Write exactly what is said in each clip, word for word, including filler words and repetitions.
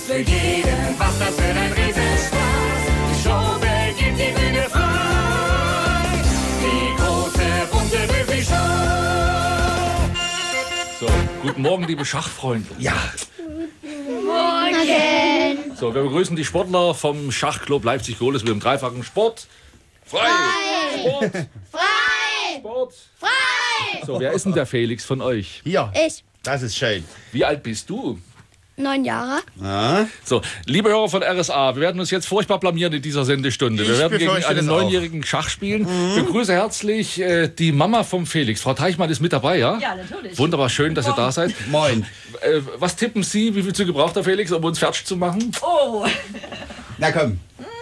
für jeden was, das wird ein Riesenspaß. Die Show beginnt, die Bühne frei. Die große, bunte Büffi-Show. So, guten Morgen, liebe Schachfreunde. Ja. Morgen. So, wir begrüßen die Sportler vom Schachclub Leipzig-Gohlis mit dem dreifachen Sport. Frei! Sport! Frei. Sport! Frei. So, wer ist denn der Felix von euch? Hier. Ich. Das ist schön. Wie alt bist du? Neun Jahre. Ja. So, liebe Hörer von R S A, wir werden uns jetzt furchtbar blamieren in dieser Sendestunde. Wir Ich werden gegen befürchte einen das auch. neunjährigen Schach spielen. Ich begrüße herzlich äh, die Mama vom Felix. Frau Teichmann ist mit dabei, ja? Ja, natürlich. Wunderbar, schön, dass ihr da seid. Moin. Äh, was tippen Sie, wie viel Züge braucht der Felix, um uns fertig zu machen? Oh, Na komm.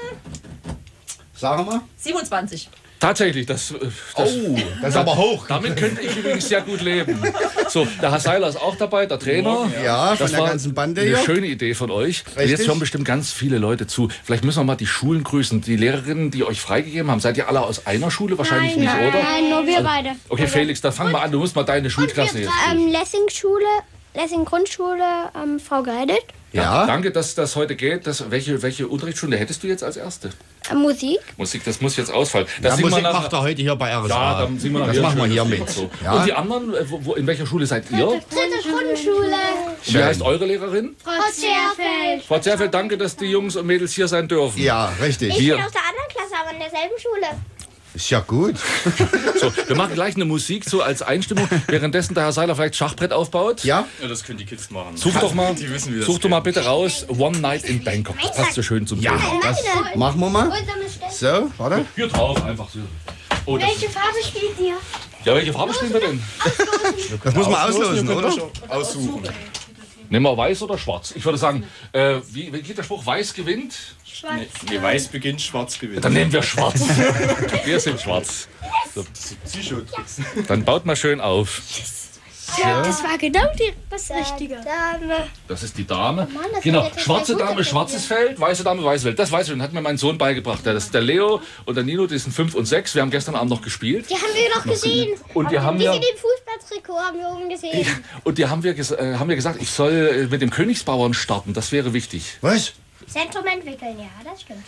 Sagen wir. siebenundzwanzig. Tatsächlich, das, das, Oh, das ist aber hoch. damit könnte ich übrigens sehr gut leben. So, der Herr Seiler ist auch dabei, der Trainer. Ja, von Das der war ganzen Bande eine hier. schöne Idee von euch. Und Richtig. jetzt hören bestimmt ganz viele Leute zu. Vielleicht müssen wir mal die Schulen grüßen. Die Lehrerinnen, die euch freigegeben haben. Seid ihr alle aus einer Schule? Wahrscheinlich nicht, oder? Nein, nur wir beide. Okay, Felix, dann fang mal an. Du musst mal deine Schulklasse jetzt. Ähm, Lessing-Schule, Lessing-Grundschule, ähm, Frau Geidet. Ja. Danke, dass das heute geht. Das, welche, welche Unterrichtsstunde hättest du jetzt als erste? Äh, Musik. Musik, das muss jetzt ausfallen. Das Ja, singen wir Musik nachher- macht er heute hier bei R S A. Ja, dann singen wir nachher das machen wir ein hier schönes mit. Lied. So. Ja. Und die anderen, äh, wo, wo, in welcher Schule seid ihr? Dritte Grundschule. Und wie heißt eure Lehrerin? Frau Zerfeld. Frau Zerfeld, danke, dass die Jungs und Mädels hier sein dürfen. Ja, richtig. Ich Wir- bin aus der anderen Klasse, aber in derselben Schule. Ist ja gut. So, wir machen gleich eine Musik so als Einstimmung, währenddessen der Herr Seiler vielleicht Schachbrett aufbaut. Ja? Ja, das können die Kids machen. Such doch mal, Die wissen, wie das such doch geht. mal bitte raus One Night in Bangkok. Das passt so schön zum Ja, Thema. das machen wir mal. So, warte. Hier drauf einfach so. Oh, das, Welche Farbe spielt ihr? ja, welche Farbe spielen wir denn? Das muss man auslosen, oder? Aussuchen. Nehmen wir weiß oder schwarz? Ich würde sagen, äh, wie, wie geht der Spruch? Weiß gewinnt? Nee, nee, weiß beginnt, schwarz gewinnt. Dann nehmen wir schwarz. Wir sind schwarz. Psycho-Tricks. Dann baut mal schön auf. Das war genau die, das Richtige. Dame. Das ist die Dame. Mann, das Genau, hat jetzt schwarze sehr gut Dame, schwarzes Feld, weiße Dame, weißes Feld. Das weiß ich schon, hat mir mein Sohn beigebracht. Das ist der Leo und der Nino, die sind fünf und sechs. Wir haben gestern Abend noch gespielt. Die haben wir noch gesehen. Und die haben Die ja, sind im Fußballtrikot, haben wir oben gesehen. und die haben wir, ges- äh, haben wir gesagt, ich soll äh, mit dem Königsbauern starten. Das wäre wichtig. Was? Zentrum entwickeln, ja, das stimmt.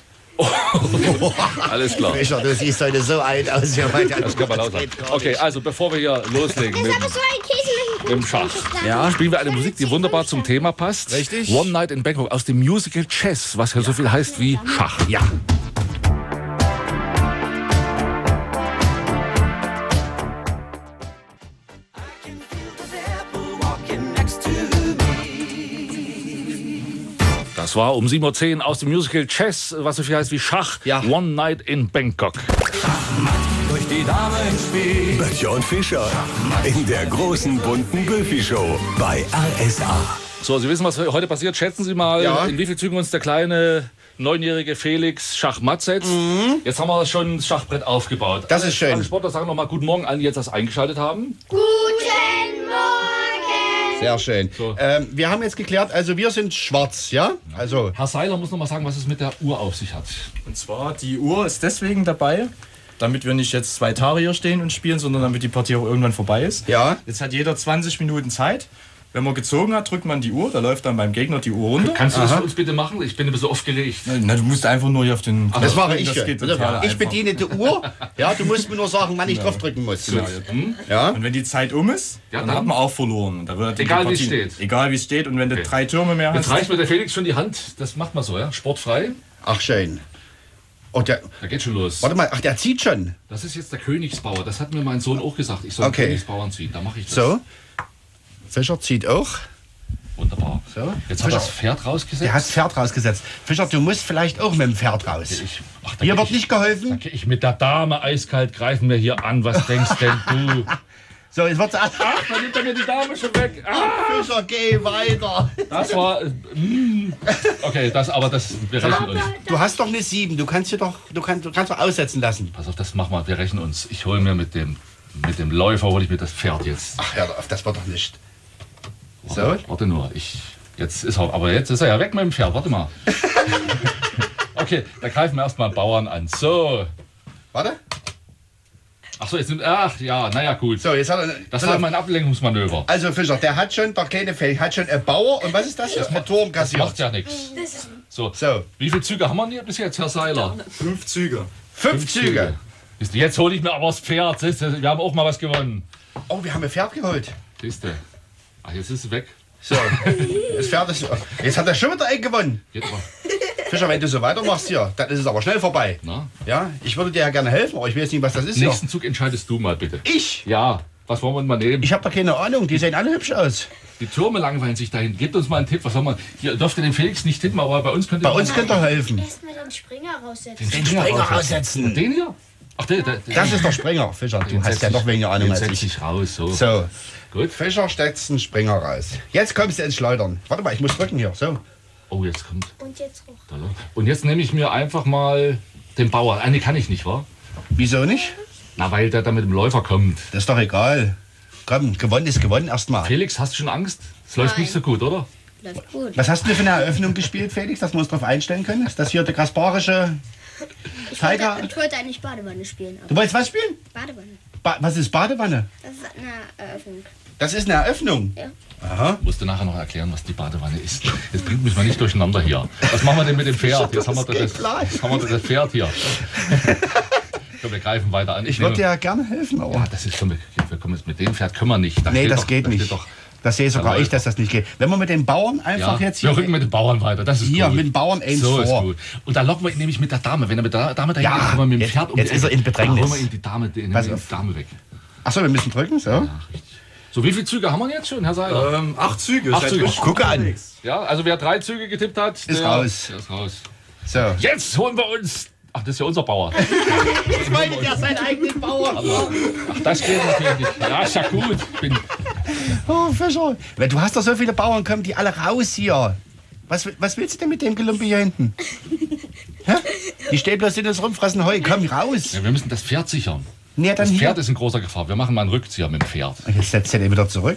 Alles klar. Fischer, du siehst heute so alt aus. Ja, Das kann man laut sagen. Okay, also bevor wir hier loslegen mit, Aber so ein Käse mit mit dem Schach, Ja. spielen wir eine Musik, die wunderbar zum Thema passt. Richtig. One Night in Bangkok aus dem Musical Chess, was ja so viel heißt wie Schach. Ja. Das war um sieben Uhr zehn aus dem Musical Chess, was so viel heißt wie Schach. Ja. One Night in Bangkok. Durch die Dame ins Spiel. Böttcher und Fischer in der großen bunten Büffi-Show bei R S A. So, Sie wissen, was heute passiert. Schätzen Sie mal, Ja. in wie viel Zügen uns der kleine neunjährige Felix Schachmatt setzt. Jetzt haben wir schon das Schachbrett aufgebaut. Mhm. Das ist schön. Alle Sportler sagen nochmal Guten Morgen allen, die jetzt das eingeschaltet haben. Guten Morgen! Sehr schön. So. Ähm, wir haben jetzt geklärt, also wir sind schwarz, ja? Also, Herr Seiler muss noch mal sagen, was es mit der Uhr auf sich hat. Und zwar, die Uhr ist deswegen dabei, damit wir nicht jetzt zwei Tage hier stehen und spielen, sondern damit die Partie auch irgendwann vorbei ist. ja. Jetzt hat jeder zwanzig Minuten Zeit. Wenn man gezogen hat, drückt man die Uhr, da läuft dann beim Gegner die Uhr runter. Kannst du das für uns bitte machen? Ich bin ein bisschen aufgeregt. Na, du musst einfach nur hier auf den... Das mache ich Das schon. geht total Ich einfach. bediene die Uhr. Ja, du musst mir nur sagen, wann ich drauf drücken muss. Genau. Ja? Und wenn die Zeit um ist, Ja, dann, dann? hat man auch verloren. Da wird die Egal, wie es Partie- steht. Egal wie es steht. Und wenn du Okay. drei Türme mehr Jetzt hast... reicht mir der Felix schon die Hand. Das macht man so, ja? Sportfrei. Ach, schön. Oh, der, Da geht schon los. warte mal, ach, der zieht schon. Das ist jetzt der Königsbauer. Das hat mir mein Sohn auch gesagt. Ich soll Okay. den Königsbauern ziehen. Da mache ich das. So. Fischer zieht auch. Wunderbar. So. Jetzt hat Fischer, das Pferd rausgesetzt. der hat das Pferd rausgesetzt. Fischer, du musst vielleicht auch mit dem Pferd raus. Ich, ach, da Hier geh wird ich, nicht geholfen. da geh ich mit der Dame eiskalt greifen wir hier an. Was denkst denn du? So, jetzt wird's. Ach, Ach, da nimmt er mir die Dame schon weg. Ah, Fischer, geh weiter. das war. äh, mm. Okay, das, aber das. Wir rächen uns. Du hast doch eine sieben. Du kannst hier doch, du kannst, du kannst doch aussetzen lassen. Pass auf, das machen wir. Wir rächen uns. Ich hole mir mit dem, mit dem Läufer hole ich mir das Pferd jetzt. Ach, hör auf, das war doch nicht. So. Warte, warte nur. Ich, jetzt ist er, aber jetzt ist er ja weg mit dem Pferd. Warte mal. Okay, da greifen wir erstmal Bauern an. So. Warte. Ach so, jetzt nimmt. Ach ja, naja, gut. So, jetzt hat er, Das war mein Ablenkungsmanöver. also Fischer, der hat schon, der kleine Feld, hat schon ein Bauer. Und was ist das? Das Turm Das macht kassiert. ja nichts. So. So, Wie viele Züge haben wir denn bis jetzt, Herr Seiler? Fünf Züge. fünf Züge. Siehst du, jetzt hole ich mir aber das Pferd. Siehst du, wir haben auch mal was gewonnen. Oh, wir haben ein Pferd geholt. Siehst du. Ach, jetzt ist es weg. So, das Pferd ist. Jetzt hat er schon wieder einen gewonnen. Geht aber. Fischer, wenn du so weitermachst hier, dann ist es aber schnell vorbei. Na? Ja, ich würde dir ja gerne helfen, aber ich weiß nicht, was das ist hier. Nächsten Zug entscheidest du mal bitte. Ich? Ja, was wollen wir denn mal nehmen? Ich habe da keine Ahnung, die sehen alle hübsch aus. Die Türme langweilen sich dahin. Gebt uns mal einen Tipp. Was soll man? Ihr dürft ihr den Felix nicht tippen, aber bei uns könnt ihr. Bei uns könnt ihr helfen. Erstmal den Springer raussetzen. Den Springer aussetzen. Den hier? Ach, der, der, der Das ist der Springer, Fischer. Du hast ja noch weniger Ahnung den als setz ich. ich raus. So. So, Gut. Fischer steckt einen Springer raus. Jetzt kommst du ins Schleudern. Warte mal, ich muss drücken hier. So. Oh, jetzt kommt. Und jetzt hoch. Da, und jetzt nehme ich mir einfach mal den Bauer. Ah, nee, kann ich nicht, wa? Wieso nicht? Na, weil der da mit dem Läufer kommt. Das ist doch egal. Komm, gewonnen ist gewonnen erstmal. Felix, hast du schon Angst? Es läuft Nein. nicht so gut, oder? Läuft gut. Was hast du für eine Eröffnung gespielt, Felix, dass wir uns darauf einstellen können? Ist das hier der kasparische Ich wollte, Tiger? ich wollte eigentlich Badewanne spielen. Du Aber wolltest was spielen? Badewanne. Ba was ist Badewanne? Das ist eine Eröffnung. Das ist eine Eröffnung. Ja. Aha. Musst du nachher noch erklären, was die Badewanne ist. Jetzt bringt mich mal nicht durcheinander hier. Was machen wir denn mit dem Pferd? Jetzt haben wir Das das, geht klar. jetzt haben wir das Pferd hier. Komm, wir greifen weiter an. Ich nehme- würde dir ja gerne helfen, aber. Ja, das ist schon. Wir kommen jetzt mit dem Pferd können wir nicht. Da Nee, steht das doch, geht da steht nicht. Doch, Das sehe sogar Ja, ich, dass das nicht geht. Wenn wir mit den Bauern einfach ja, jetzt wir hier. rücken mit den Bauern weiter. Das ist Hier, gut. mit den Bauern eins so vor. ist gut. Und da locken wir ihn nämlich mit der Dame. Wenn er mit der Dame dahin Ja, geht, kommen wir mit dem jetzt- Pferd um jetzt die ist er Ecke. in Bedrängnis. Dann holen wir ihm die Dame, die, Pass die auf. Dame weg. Achso, wir müssen drücken, so. Ja, richtig. So, wie viele Züge haben wir jetzt schon, Herr Seiler? Ähm, acht Züge. Acht seid Züge. richtig Gucke an. unterwegs. Ja, also wer drei Züge getippt hat, Ist der, raus. Der ist raus. So. Jetzt holen wir uns. Ach, das ist ja unser Bauer. Jetzt meint er seinen eigenen Bauern. Ach, das geht natürlich nicht. Ja, ist ja gut. Ich bin, Oh, Fischer. Weil du hast doch so viele Bauern, kommen die alle raus hier. Was, was willst du denn mit dem Gelumpe hier hinten? Hä? Die stehen bloß in das Rumfressen Heu. Komm raus. ja, wir müssen das Pferd sichern. Nee, dann Das hier. Pferd ist in großer Gefahr. Wir machen mal einen Rückzieher mit dem Pferd. Jetzt setzt er den wieder zurück.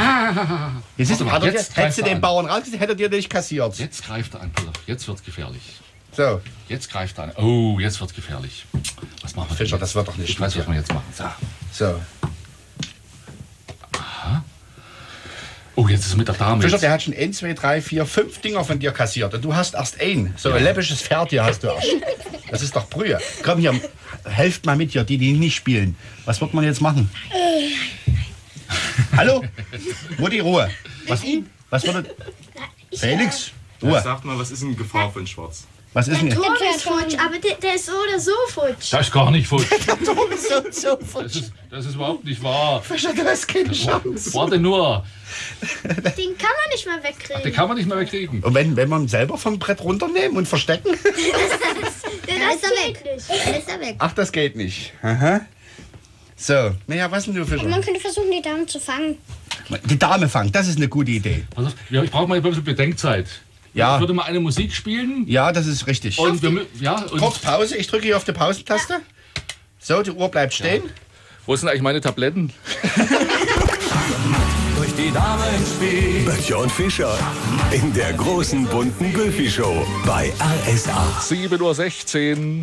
Jetzt ist, Warte mal, hat er, jetzt hättest greift du er den an. Bauern rausgesetzt, hätte er dir nicht kassiert. Jetzt greift er an. Pass auf, jetzt wird's gefährlich. So, Jetzt greift er an. Oh, jetzt wird's gefährlich. Was machen wir Fischer, denn das jetzt? wird doch nicht Ich weiß, gut was wir jetzt machen. So. so. Oh, jetzt ist es mit der Dame. Fischer, Jetzt. der hat schon eins, zwei, drei, vier, fünf Dinger von dir kassiert. Und du hast erst ein. So ein läppisches Pferd hier hast du erst. Das ist doch Brühe. Komm hier, helft mal mit hier, die, die nicht spielen. Was wird man jetzt machen? Hallo? Mutti, Ruhe. Was, was würde... Felix, Ruhe. Sagt mal, was ist denn Gefahr von Schwarz? Was ist denn... Turm ist futsch, aber der, der ist so oder so futsch. Das ist gar nicht futsch. so, so, Das ist, das ist überhaupt nicht wahr. Fischer, du hast keine Chance. Warte nur. Den kann man nicht mal Den wegkriegen. kann man nicht mehr wegkriegen. Und wenn, wenn man selber vom Brett runternehmen und verstecken? Der ist er weg. Dann ist er weg. Ach, das geht nicht. Aha. So, naja, was denn du, Fischer? Man könnte versuchen, die Dame zu fangen. Die Dame fangen, das ist eine gute Idee. Pass auf, ja, ich brauche mal ein bisschen Bedenkzeit. Ja. Ich würde mal eine Musik spielen. Ja, das ist richtig. Und wir, mü- ja, und Kurz Pause, ich drücke hier auf die Pausentaste. So, die Uhr bleibt stehen. wo sind eigentlich meine Tabletten? Durch die Dame ins Spiel. Böttcher und Fischer. In der großen bunten Göffi-Show bei R S A. sieben Uhr sechzehn.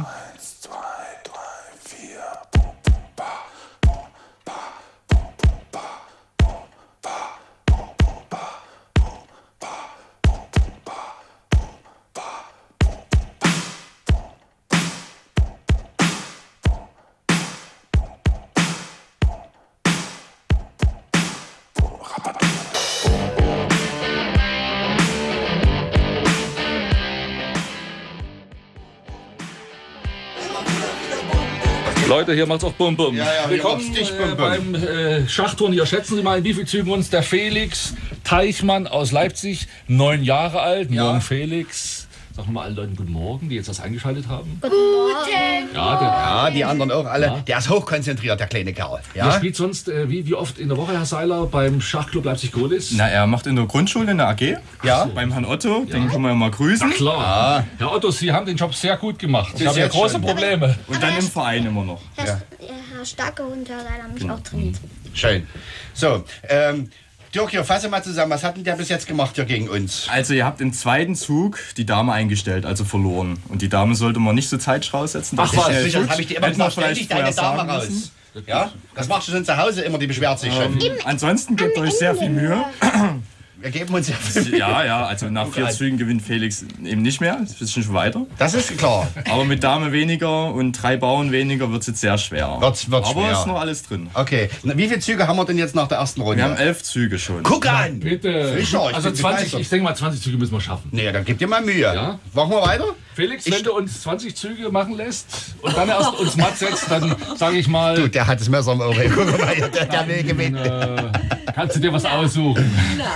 Leute, hier macht's auch Bum Bum. Ja, ja, hier Willkommen macht's dich äh, Bum Bum. beim äh, Schachturnier. Schätzen Sie mal, in wie viel Zügen uns der Felix Teichmann aus Leipzig, neun Jahre alt. Ja. Morgen Felix. Sag nochmal allen Leuten guten Morgen, die jetzt das eingeschaltet haben. Guten Ja, der, Ja, die anderen auch alle. Ja. Der ist hochkonzentriert, der kleine Kerl. der Ja? spielt sonst äh, wie, wie oft in der Woche, Herr Seiler, beim Schachclub Leipzig-Gohlis? Na, er macht in der Grundschule eine A G. Ja. Beim Herrn Otto, den können wir ja mal grüßen. Klar. Herr Otto, Sie haben den Job sehr gut gemacht. Ich Bis habe ja jetzt große schon. Probleme. Und dann im Verein immer noch. Herr, ja. Herr Starke und Herr Seiler haben mich auch trainiert. Schön. So, ähm, Dirk, hier, fasse mal zusammen. Was hat denn der bis jetzt gemacht hier gegen uns? Also ihr habt im zweiten Zug die Dame eingestellt, also verloren. Und die Dame sollte man nicht so zeitig raussetzen. Ach was, ist, äh, Sicher, futsch. habe ich dir immer Hätten wir gesagt, stell vielleicht dich deine vorher Dame sagen raus. müssen. Ja? Das machst du schon zu Hause immer, die beschwert sich schon. Ähm, ansonsten gebt euch sehr viel Mühe. Wir geben uns ja viel Mühe. Ja, ja, also nach vier Zügen gewinnt Felix eben nicht mehr. Das ist schon weiter. Das ist klar. Aber mit Dame weniger und drei Bauern weniger wird es jetzt sehr schwer. Wird's, wird's Aber schwer. ist noch alles drin. Okay. Na, wie viele Züge haben wir denn jetzt nach der ersten Runde? Wir haben elf Züge schon. Guck an! Bitte. Fischer, ich also bin zwanzig, begeistert. ich denke mal, zwanzig Züge müssen wir schaffen. Nee, dann gib dir mal Mühe. Ja? Machen wir weiter? Felix, Ich- wenn du uns zwanzig Züge machen lässt und dann erst uns matt setzt, dann sage ich mal, Du, der hat das Messer im Auge. Guck mal, hier, der, der will gewinnen. äh, kannst du dir was aussuchen.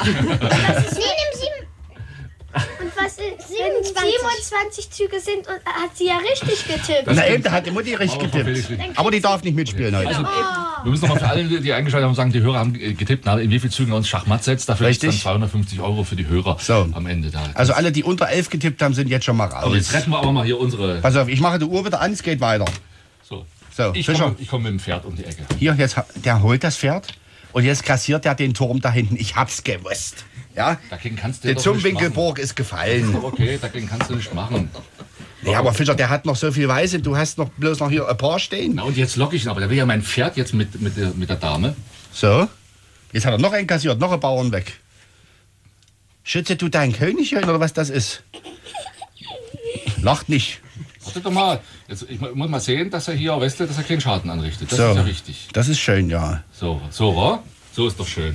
Und was ist, wenn siebenundzwanzig Züge sind, und hat sie ja richtig getippt. Na eben, da hat die Mutti richtig Aber Frau Felix, getippt. Aber die darf nicht mitspielen heute. Also, wir müssen nochmal für alle, die eingeschaltet haben, sagen, die Hörer haben äh, getippt, na, in wie vielen Zügen er uns Schachmatt setzt. Dafür gibt es dann Richtig. zweihundertfünfzig Euro für die Hörer So. am Ende da. Also alle, die unter elf getippt haben, sind jetzt schon mal Aber jetzt raus. retten wir aber mal hier unsere. Pass auf, ich mache die Uhr wieder an, es geht weiter. So. So, Ich Fischer, komme ich komm mit dem Pferd um die Ecke. hier, jetzt, ha- der holt das Pferd und jetzt kassiert er den Turm da hinten. Ich hab's gewusst. Ja? Dagegen kannst du Die doch nicht machen. Zumwinkelburg ist gefallen. Okay, dagegen kannst du nicht machen. Ja, aber Fischer, der hat noch so viel Weiße. Du hast noch bloß noch hier ein paar stehen. Na und jetzt locke ich ihn, aber der will ja mein Pferd jetzt mit, mit, der, mit der Dame. So, jetzt hat er noch einen kassiert, noch einen Bauern weg. Schütze du dein Königchen oder was das ist? Lacht nicht. Warte doch mal. Jetzt, ich muss mal sehen, dass er hier, weißt du, dass er keinen Schaden anrichtet. Das So, ist ja wichtig. das ist schön, ja. So, so, wa? So ist doch schön.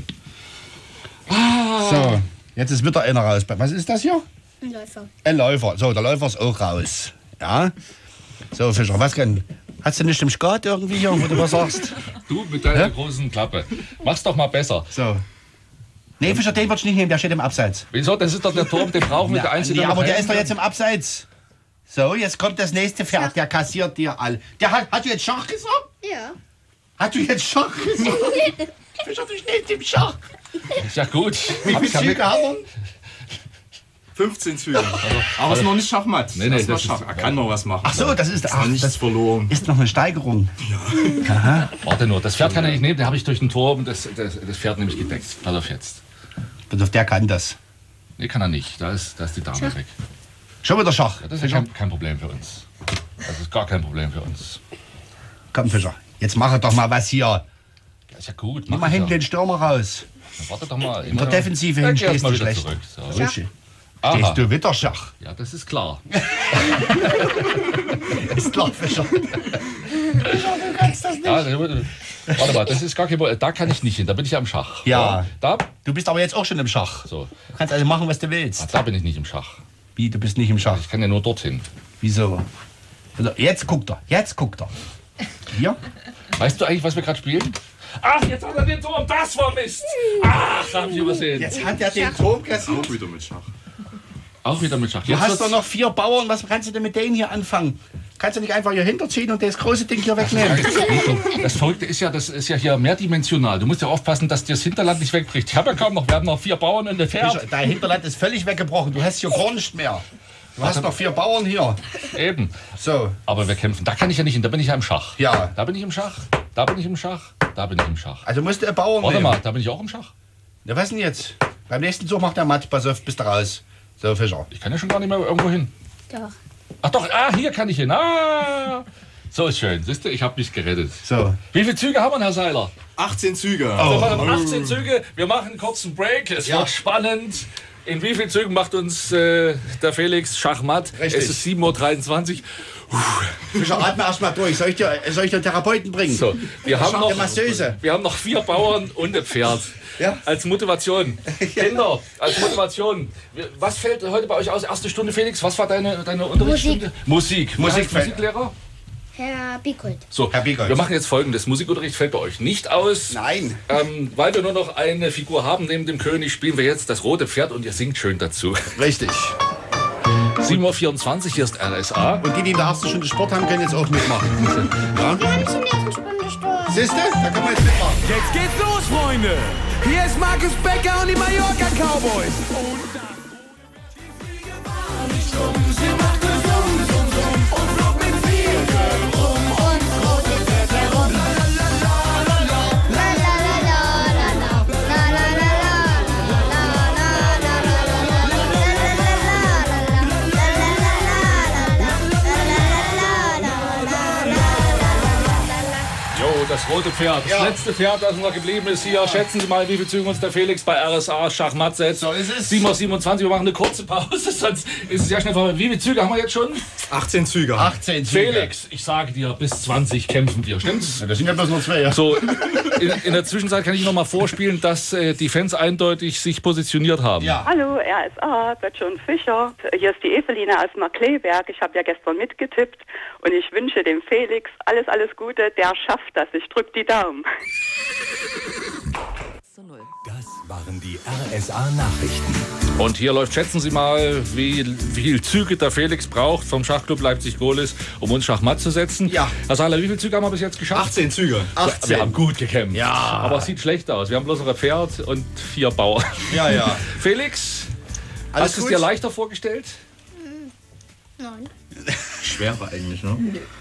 So, jetzt ist wieder einer raus. Was ist das hier? Ein Läufer. Ein Läufer. So, der Läufer ist auch raus. Ja. So, Fischer, was kann. Hast du nicht im Skat irgendwie hier, wo du was sagst? Du mit deiner Hä? großen Klappe. Mach's doch mal besser. So. Nee, Fischer, den würdest du nicht nehmen, der steht im Abseits. Wieso? Das ist doch der Turm, den brauchen wir. Der einzige, Nee, der aber noch der ist doch hängt. jetzt im Abseits. So, jetzt kommt das nächste Pferd, der kassiert dir all. Der hat, hat du jetzt Schach gesagt? Ja. Hat du jetzt Schach gesagt? Fischer, du stehst im Schach. Ist ja gut. Wie Hab viele ich ja mit- Züge haben wir? fünfzehn Züge. Aber es ist noch nicht Schachmatt. Nee, nee, Erst mal das ist- Schach. Er kann noch was machen. Ach so, das ist, Ist ach, noch nichts das verloren. ist noch eine Steigerung. Warte nur, das Pferd kann er nicht nehmen, den habe ich durch den Turm, das, das, das Pferd nämlich gedeckt. Pass auf jetzt. Pass auf, der kann das. Nee, kann er nicht. Da ist, da ist die Dame weg. Schon wieder Schach. Ja, das ist ja kein, kein Problem für uns. Das ist gar kein Problem für uns. Komm, Fischer, jetzt mache doch mal was hier. Das ist ja gut. Nimm Mach mal ich hinten ja. den Stürmer raus. Dann warte doch mal. In der Defensive hin stehst du schlecht. Zurück. So. Richtig. Aha. Stehst du wieder Schach. Ja, das ist klar. Ist klar, Fischer. Ja, warte mal, das ist gar kein Problem. Da kann ich nicht hin, da bin ich ja im Schach. Ja. Da, Du bist aber jetzt auch schon im Schach. so. Du kannst also machen, was du willst. Da bin ich nicht im Schach. Wie, du bist nicht im Schach? Ich kann ja nur dorthin. Wieso? Also, jetzt guckt er, jetzt guckt er. Hier? Weißt du eigentlich, was wir gerade spielen? Ach, jetzt hat er den Turm, das war Mist. Ach, hab ich übersehen. Jetzt hat er den Turm kassiert. Auch wieder mit Schach. Auch wieder mit Schach. Du Jetzt hast wird's- doch noch vier Bauern, was kannst du denn mit denen hier anfangen? Kannst du nicht einfach hier hinterziehen und das große Ding hier wegnehmen? Das Verrückte ist ja, das ist ja hier mehrdimensional. Du musst ja aufpassen, dass dir das Hinterland nicht wegbricht. Ich habe ja kaum noch, wir haben noch vier Bauern und ein Pferd. Dein Hinterland ist völlig weggebrochen, du hast hier gar nicht mehr. Du hast noch vier Bauern hier. Eben. So, Aber wir kämpfen. Da kann ich ja nicht hin, da bin ich ja im Schach. Ja. Da bin ich im Schach, da bin ich im Schach, da bin ich im Schach. also musst du einen Bauern Warte nehmen. mal, da bin ich auch im Schach. Ja, was denn jetzt? Beim nächsten Zug macht der Matt, pass auf, bist du raus. So, Fischer. Ich kann ja schon gar nicht mehr irgendwo hin. Doch. Ach doch, ah, hier kann ich hin. Ah, so ist schön. Siehst du, ich habe mich gerettet. So. Wie viele Züge haben wir, Herr Seiler? achtzehn Züge. Wir machen achtzehn Züge. Wir machen einen kurzen Break. Es Ja. wird spannend. In wie vielen Zügen macht uns äh, der Felix Schachmatt? Richtig. Es ist sieben Uhr dreiundzwanzig. Fischer, atme erst mal durch. Soll ich dir, soll ich dir einen Therapeuten bringen? So, wir haben, Eine noch, Masseuse. wir haben noch vier Bauern und ein Pferd. Ja. Als Motivation. Kinder, als Motivation. Was fällt heute bei euch aus? Erste Stunde, Felix? Was war deine, deine Unterrichtsstunde? Musik. Musik Musik. fällt- Musiklehrer? Herr Bickold. So, Herr Biegold. wir machen jetzt Folgendes. Musikunterricht fällt bei euch nicht aus. Nein. Ähm, weil wir nur noch eine Figur haben neben dem König, spielen wir jetzt das rote Pferd und ihr singt schön dazu. Richtig. sieben Uhr vierundzwanzig, hier ist R S A. Und die, die in der ersten Stunde Sport haben, können jetzt auch mitmachen. Ja? Wir haben nicht in der ersten Stunde Sturm. Siehst du? Da kann man jetzt mitmachen. Jetzt geht's los, Freunde! Hier ist Markus Becker und die Mallorca Cowboys. Jo, das rote Pferd. Das Ja. letzte Pferd, das noch geblieben ist hier. Schätzen Sie mal, wie viel Züge uns der Felix bei R S A Schachmatt setzt. So ist es. sieben Uhr siebenundzwanzig, wir machen eine kurze Pause, sonst ist es ja schnell vorbei. Wie viele Züge haben wir jetzt schon? achtzehn Züge. achtzehn Züge. Felix, ich sage dir, bis zwanzig kämpfen wir, stimmt's? Ja, das sind ja bloß nur zwei. Ja. So, in, in der Zwischenzeit kann ich noch mal vorspielen, dass äh, die Fans eindeutig sich positioniert haben. Ja. Hallo, R S A, Böttcher Fischer. Hier ist die Eveline aus Markleeberg. Ich habe ja gestern mitgetippt und ich wünsche dem Felix alles, alles Gute. Der schafft das. Ich drück die Daumen. Das waren die R S A-Nachrichten. Und hier läuft, schätzen Sie mal, wie, wie viel Züge der Felix braucht vom Schachclub Leipzig-Gohlis, um uns Schachmatt zu setzen. Ja. Herr Sahler, wie viele Züge haben wir bis jetzt geschafft? achtzehn Züge. achtzehn. Wir haben gut gekämpft. Ja. Aber es sieht schlecht aus. Wir haben bloß noch ein Pferd und vier Bauern. Ja, ja. Felix, Alles hast du es gut? dir leichter vorgestellt? Nein. Schwerer eigentlich, ne?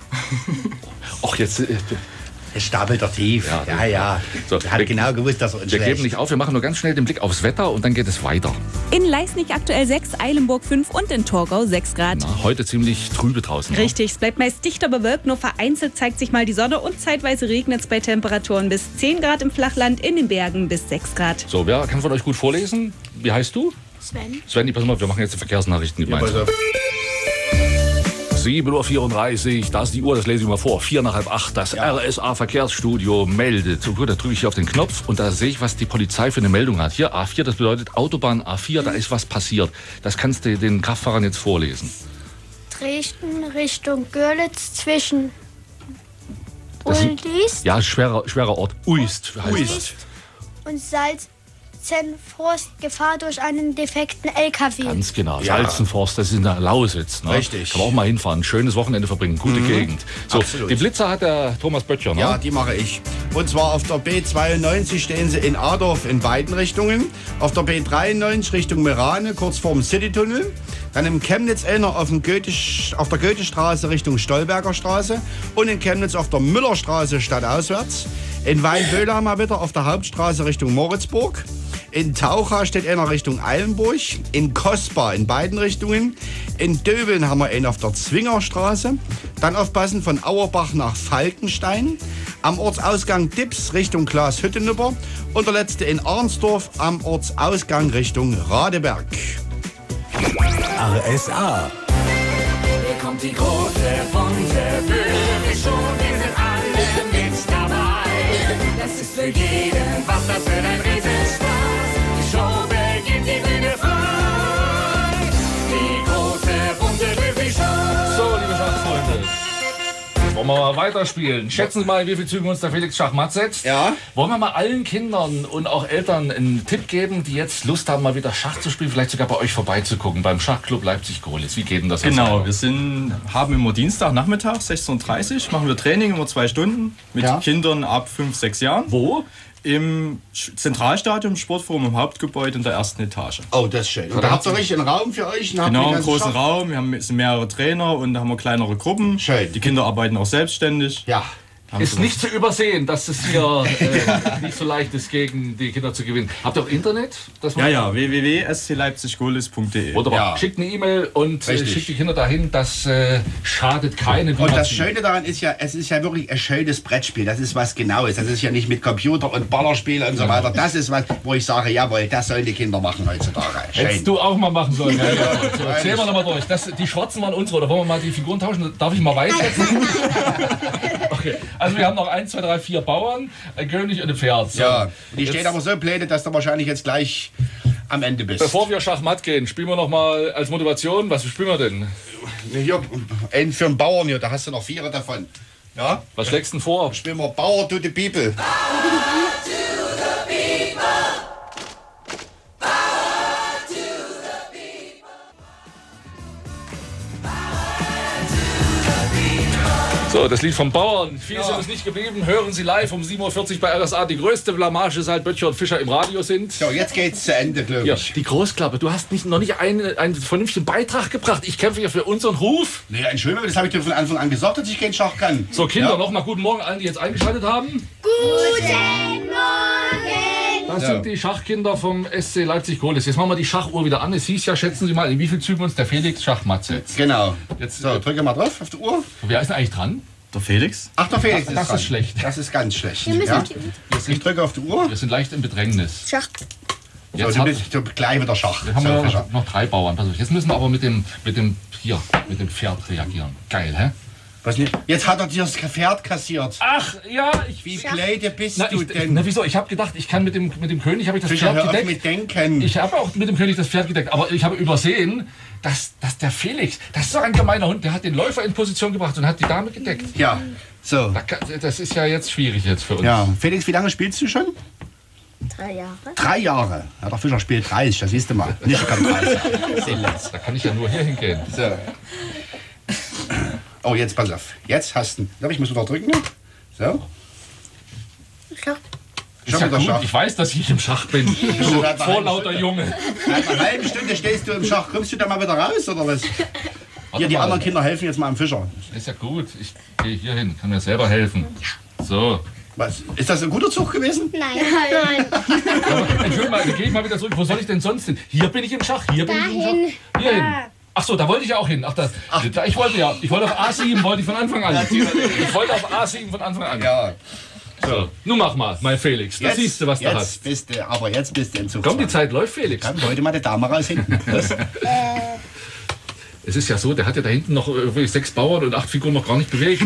Ach, jetzt... Äh, Es stapelt er tief. Ja, Ja, ja. So, er hat wir- genau gewusst, dass er uns wir schlägt. geben nicht auf, wir machen nur ganz schnell den Blick aufs Wetter und dann geht es weiter. In Leisnig aktuell sechs, Eilenburg fünf und in Torgau sechs Grad. Na, heute ziemlich trübe draußen. Richtig, es bleibt meist dichter bewölkt, nur vereinzelt zeigt sich mal die Sonne und zeitweise regnet es bei Temperaturen bis zehn Grad im Flachland, in den Bergen bis sechs Grad. So, wer kann von euch gut vorlesen? Wie heißt du? Sven. Sven, pass mal, wir machen jetzt die Verkehrsnachrichten Ja, pass gemeinsam. auf. sieben Uhr vierunddreißig, da ist die Uhr, das lese ich mal vor. Vier nach halb acht, das R S A-Verkehrsstudio meldet. So gut, da drücke ich hier auf den Knopf und da sehe ich, was die Polizei für eine Meldung hat. Hier A vier, das bedeutet Autobahn A vier, da ist was passiert. Das kannst du den Kraftfahrern jetzt vorlesen. Dresden Richtung Görlitz zwischen Das sind- Uldis Ja, schwerer, schwerer Ort. Uist heißt Uist und Salzenforst Gefahr durch einen defekten L K W. das. Ganz genau. Ja. Salzenforst, das ist in der Lausitz. Ne? Richtig. Kann man auch mal hinfahren. Schönes Wochenende verbringen. Gute Gegend. So, Absolut. die Blitzer hat der Thomas Böttcher. Ne? Ja, die mache ich. Und zwar auf der B zweiundneunzig stehen sie in Adorf in beiden Richtungen. Auf der B dreiundneunzig Richtung Merane, kurz vorm Citytunnel. Dann im Chemnitz-Enner auf, dem Goethe, auf der Goethestraße Richtung Stolberger Straße. Und in Chemnitz auf der Müllerstraße stadtauswärts. In Weinböhle haben wir wieder auf der Hauptstraße Richtung Moritzburg. In Taucha steht einer Richtung Eilenburg. In Kospa in beiden Richtungen. In Döbeln haben wir einen auf der Zwingerstraße. Dann aufpassen von Auerbach nach Falkenstein. Am Ortsausgang Dips Richtung Glashüttenüber. Und der letzte in Arnsdorf am Ortsausgang Richtung Radeberg. R S A. Hier kommt die große, bunte Bühne-Show. Wir sind alle mit dabei. Das ist für jeden was, das wird ein Riesenspaß. Die Show beginnt, die Bühne frei. Die große, bunte Bühne-Show. So, liebe Schachfreunde. Wollen wir mal weiterspielen? Schätzen Sie mal, wie viele Züge uns der Felix Schachmatt setzt? Ja. Wollen wir mal allen Kindern und auch Eltern einen Tipp geben, die jetzt Lust haben, mal wieder Schach zu spielen, vielleicht sogar bei euch vorbeizugucken, beim Schachclub Leipzig-Gohlis. Wie geht denn das jetzt? Genau, wir sind, haben immer Dienstagnachmittag, sechzehn Uhr dreißig, machen wir Training, immer zwei Stunden mit Ja. Kindern ab fünf, sechs Jahren. Wo? Im Sch- Zentralstadion, Sportforum im Hauptgebäude in der ersten Etage. Oh, das ist schön. Und da habt ihr richtig einen Raum für euch? Und habt Genau, die einen ganzen großen Schach- Raum, wir haben es sind mehrere Trainer und da haben wir kleinere Gruppen. Schön. Die Kinder arbeiten auch selbstständig. Ja. Ist nicht zu übersehen, dass es hier äh, nicht so leicht ist, gegen die Kinder zu gewinnen. Habt ihr auch Internet? Dass man- Ja, ja, w w w punkt s c leipzig gohlis punkt d e. Wunderbar. Ja. Schickt eine E-Mail und äh, Richtig. schickt die Kinder dahin. Das äh, schadet keinem. Und das Schöne daran ist ja, es ist ja wirklich ein schönes Brettspiel. Das ist was Genaues. Das ist ja nicht mit Computer und Ballerspiele und so weiter. Das ist was, wo ich sage, jawohl, das sollen die Kinder machen heutzutage. Schön. Hättest du auch mal machen sollen. Ja, ja. So, Freilich. zählen wir nochmal durch. Das, die Schwarzen waren unsere. Oder wollen wir mal die Figuren tauschen? Darf ich mal weiß setzen? Okay. Also wir haben noch eins, zwei, drei, vier Bauern, ein König und ein Pferd. So. Ja, die Jetzt- steht aber so blöde, dass du wahrscheinlich jetzt gleich am Ende bist. Bevor wir Schachmatt gehen, spielen wir noch mal als Motivation. Was spielen wir denn? Hier, einen für einen Bauern hier, da hast du noch vier davon. Ja? Was schlägst du denn vor? Spielen wir Bauer to the People. So, das Lied vom Bauern. Viel sind es nicht geblieben. Hören Sie live um sieben Uhr vierzig bei R S A. Die größte Blamage, seit Böttcher und Fischer im Radio sind. So, jetzt geht's zu Ende, glaube Ja, ich. die Großklappe. Du hast nicht, noch nicht einen, einen vernünftigen Beitrag gebracht. Ich kämpfe hier für unseren Ruf. Nee, Entschuldigung, das habe ich dir von Anfang an gesagt, dass ich keinen Schach kann. So, Kinder, Ja. noch mal guten Morgen allen, die jetzt eingeschaltet haben. Guten Morgen! Das Ja. sind die Schachkinder vom S C Leipzig-Gohlis. Jetzt machen wir die Schachuhr wieder an. Es hieß ja, schätzen Sie mal, in wie viel Zügen uns der Felix Schachmatt setzt. Genau. Jetzt, So, drücke mal drauf auf die Uhr. Wer ist denn eigentlich dran? Der Felix? Ach, der Felix Das- ist das dran. ist schlecht. Das ist ganz schlecht. Wir müssen Ja? auf die Uhr. Ich drücke auf die Uhr. Wir sind leicht im Bedrängnis. Schach. So, Jetzt du hat- bist du gleich wieder Schach. Wir haben So, ja Fischer. noch drei Bauern. Pass auf, jetzt müssen wir aber mit dem, mit dem, hier, mit dem Pferd reagieren. Geil, hä? Was nicht? Jetzt hat er dir das Pferd kassiert. Ach, ja, ich... Wie pleite bist Na, du ich, denn? na wieso? Ich habe gedacht, ich kann mit dem, mit dem König habe ich das Fischer, Pferd hör auf gedeckt. mit Denken. Ich habe auch mit dem König das Pferd gedeckt, aber ich habe übersehen, dass, dass der Felix, das ist so ein gemeiner Hund, der hat den Läufer in Position gebracht und hat die Dame gedeckt. Ja, so. Da kann- Das ist ja jetzt schwierig jetzt für uns. Ja, Felix, wie lange spielst du schon? Drei Jahre. Drei Jahre. Ja, der Fischer spielt dreißig, das siehst du mal. Nicht kann dreißig. Sinnlos. Da kann ich ja nur hier hingehen. So. Oh, jetzt pass auf. Jetzt hast du. Ich muss wieder drücken. So. Schach. Ist ja wieder gut. Schach. Ich weiß, dass ich im Schach bin. du Du seit einer vorlauter halben Junge. Seit einer halben Stunde stehst du im Schach. Kommst du da mal wieder raus oder was? Hier, die mal. anderen Kinder helfen jetzt mal am Fischer. Ist ja gut. Ich gehe hier hin, kann mir selber helfen. So. Was? Ist das ein guter Zug gewesen? Nein. Nein. Entschuldigung mal, dann gehe ich mal wieder zurück. Wo soll ich denn sonst hin? Hier bin ich im Schach. Hier bin ich im Dahin. Schach. Hier hin. Ach so, da wollte ich ja auch hin. Ach, das, da, ich wollte ja. Ich wollte auf A sieben, wollte ich von Anfang an. Ich wollte auf A sieben von Anfang an. Ja. So, nun mach mal, mein Felix. Da siehst du, was du jetzt hast. Bist du, aber jetzt bist du in Zug. Komm, die Zeit läuft, Felix. Komm, heute mal die Dame raus hinten. Los. Es ist ja so, der hat ja da hinten noch äh, sechs Bauern und acht Figuren noch gar nicht bewegt.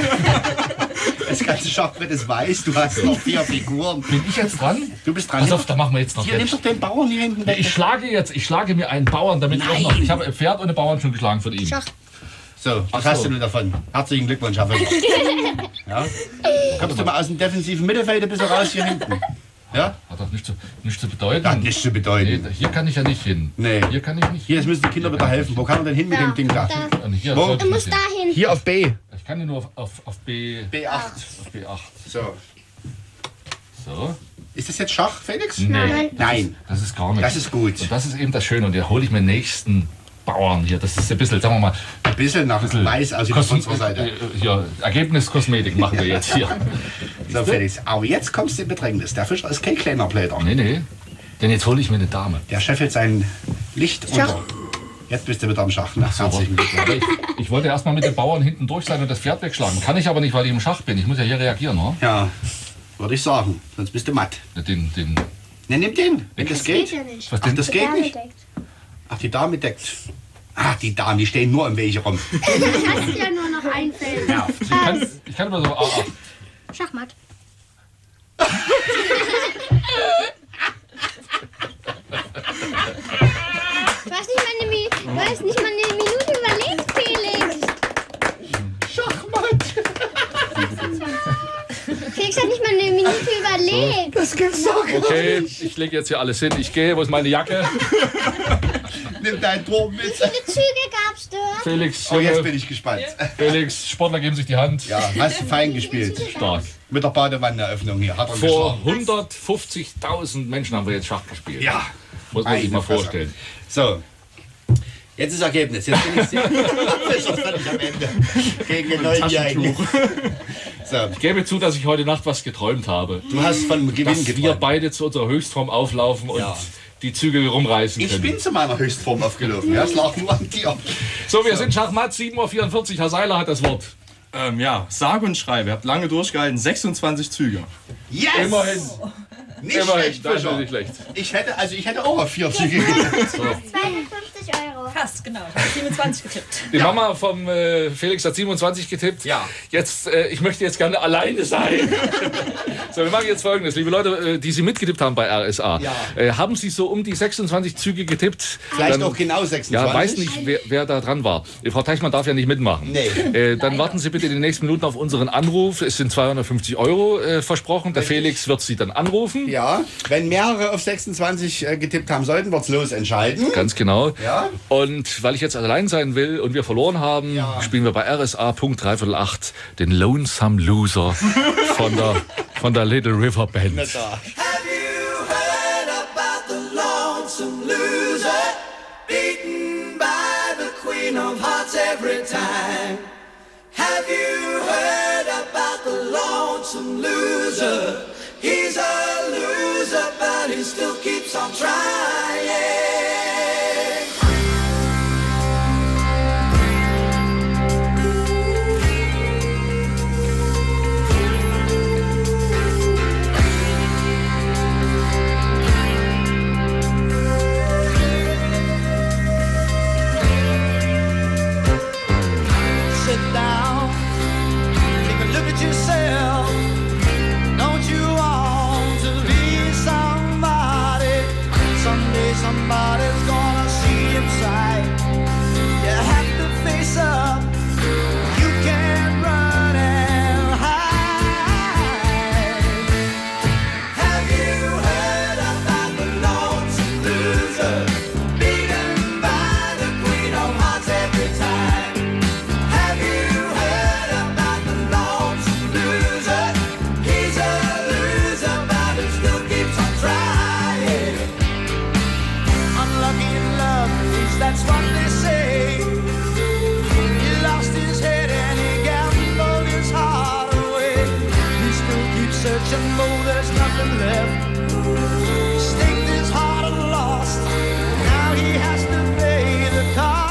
Das ganze Schachbrett ist weiß, du hast noch vier Figuren. Bin ich jetzt dran? Du bist dran. Pass Nimm auf, da machen wir jetzt noch Hier, nimm den. doch den Bauern hier hinten weg. Ich schlage jetzt, ich schlage mir einen Bauern, damit ich auch noch. Ich habe ein Pferd und einen Bauern schon geschlagen von ihm. Schach. So, was so. hast du denn davon? Herzlichen Glückwunsch, Herr Fischer. Ja? Kommst du mal aus dem defensiven Mittelfeld ein bisschen raus hier hinten? Ja? Hat doch nichts zu, nichts zu bedeuten. Hat nichts zu bedeuten. Nee, hier kann ich ja nicht hin. Nee. Hier kann ich nicht Hier, hin. jetzt müssen die Kinder wieder helfen. Wo kann er denn hin mit dem Ding da? Da. Und hier Wo? sollte Du ich musst nicht hin. dahin. Hier auf B. Ich kann ja nur auf, auf, auf B, B acht. auf B acht. So. So. Ist das jetzt Schach, Felix? Nee, Nein. Nein. das ist gar nicht. Das ist gut. Und das ist eben das Schöne. Und da hole ich mir den nächsten Bauern hier. Das ist ein bisschen, sagen wir mal, Ein bisschen nach weiß aussieht auf Kosm- unserer Seite. äh, hier, Ergebniskosmetik machen wir jetzt hier. So, Felix. Aber jetzt kommst du in Bedrängnis. Der Fischer ist kein kleiner Blätter. Nee, nee. Denn jetzt hole ich mir eine Dame. Der scheffelt sein Licht Schach. unter. Jetzt bist du wieder am Schach. Na, herzlichen Glückwunsch. Aber ich, ich wollte erstmal mit den Bauern hinten durch sein und das Pferd wegschlagen. Kann ich aber nicht, weil ich im Schach bin. Ich muss ja hier reagieren, oder? Ja, würde ich sagen. Sonst bist du matt. Den, den, Ne, nimm den, wenn das geht. ja nicht. was Ach, denn? das geht Dame nicht. deckt. Ach, die Dame deckt. Ah, die Damen, die stehen nur im Wege rum. Das ist ja nur noch ein Feld. Ja. Ich kann, ich kann immer so. Ah, ah. Schachmatt. Du hast nicht mal eine, Mi du hast nicht mal eine Minute überlegt, Felix. Schachmatt. Felix hat nicht mal eine Minute überlegt. Das gibt's doch. Okay, ich lege jetzt hier alles hin. Ich gehe. Wo ist meine Jacke? Nimm deinen Turm Wie mit. viele Züge gab's dort? Felix, Oh, jetzt Junge, bin ich gespannt. Felix, Sportler geben sich die Hand. Ja, hast du fein gespielt. Stark. Mit der Badewannenöffnung hier. Hat er Vor geschlagen. hundertfünfzigtausend Menschen haben wir jetzt Schach gespielt. Ja. Muss man sich Meine mal Fresse. vorstellen. So. Jetzt ist Ergebnis. Jetzt bin ich sehr. Ist das fertig am Ende. Gegen Neunjährige. So. Ich gebe zu, dass ich heute Nacht was geträumt habe. Du hast von Gewinn Dass wir geträumt. beide zu unserer Höchstform auflaufen und Ja. die Züge rumreißen Ich können. bin zu meiner Höchstform aufgelaufen. Ja, es lag nur an dir. So, wir sind Schachmatt, sieben Uhr vierundvierzig. Herr Seiler hat das Wort. Ähm, ja, sage und schreibe. Ihr habt lange durchgehalten. sechsundzwanzig Züge. Yes! Immerhin. Nicht Immerhin, schlecht, das ist Fischer. nicht schlecht. Ich hätte, also ich hätte auch auf vier Züge getippt. zweihundertfünfzig Euro. Fast, genau. Ich habe siebenundzwanzig getippt. Die Mama vom äh, Felix hat siebenundzwanzig getippt. Ja. Jetzt, äh, ich möchte jetzt gerne alleine sein. So, wir machen jetzt Folgendes. Liebe Leute, äh, die Sie mitgetippt haben bei R S A, Ja. äh, haben Sie so um die sechsundzwanzig Züge getippt? Vielleicht Dann- auch genau sechsundzwanzig. Ja, weiß nicht, wer, wer da dran war. Äh, Frau Teichmann darf ja nicht mitmachen. Nee. Äh, dann warten Sie bitte in den nächsten Minuten auf unseren Anruf. Es sind zweihundertfünfzig Euro äh, versprochen. Der Felix wird Sie dann anrufen. Ja, wenn mehrere auf sechsundzwanzig äh, getippt haben sollten, wird's losentscheiden. Ganz genau. Ja. Und weil ich jetzt allein sein will und wir verloren haben, Ja. spielen wir bei R S A Punkt dreiviertel acht den Lonesome Loser von der, von der Little River Band. Da. Have you heard about the lonesome loser? Beaten by the queen of hearts every time. Have you heard about the lonesome loser? He's a loser, but he still keeps on trying. that's what they say. He lost his head and he gambled his heart away. He still keeps searching though there's nothing left. Staked his heart and lost. Now he has to pay the cost.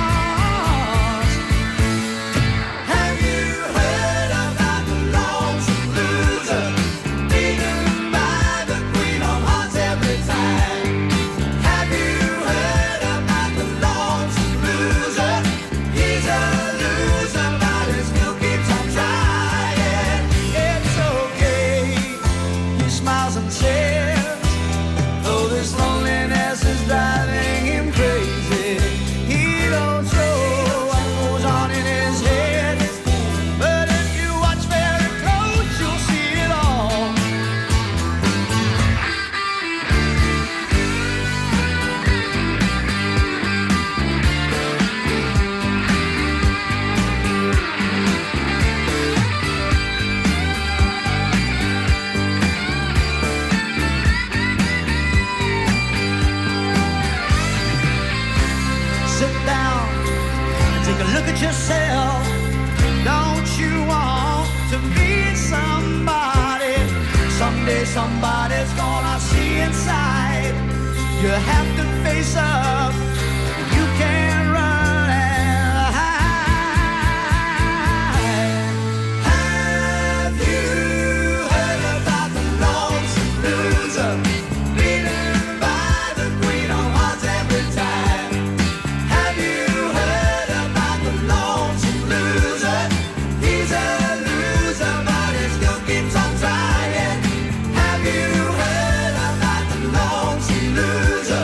Have you heard about the lonesome loser? Beaten by the Queen of Hearts every time. Have you heard about the lonesome loser? He's a loser, but he still keeps on trying. It's okay, he smiles and says, though this loneliness is driving him crazy, he don't show what goes on in his head. But if you watch very close, you'll see it all. Sit down and take a look at yourself. Don't you want to be somebody? Someday somebody's gonna see inside. You have to face up. You can't run and hide. Have you heard about the lonesome loser? Beaten by the Queen of Hearts every time. Have you heard about the lonesome loser? He's a loser, but he still keeps on trying. Have you heard about the lonesome loser?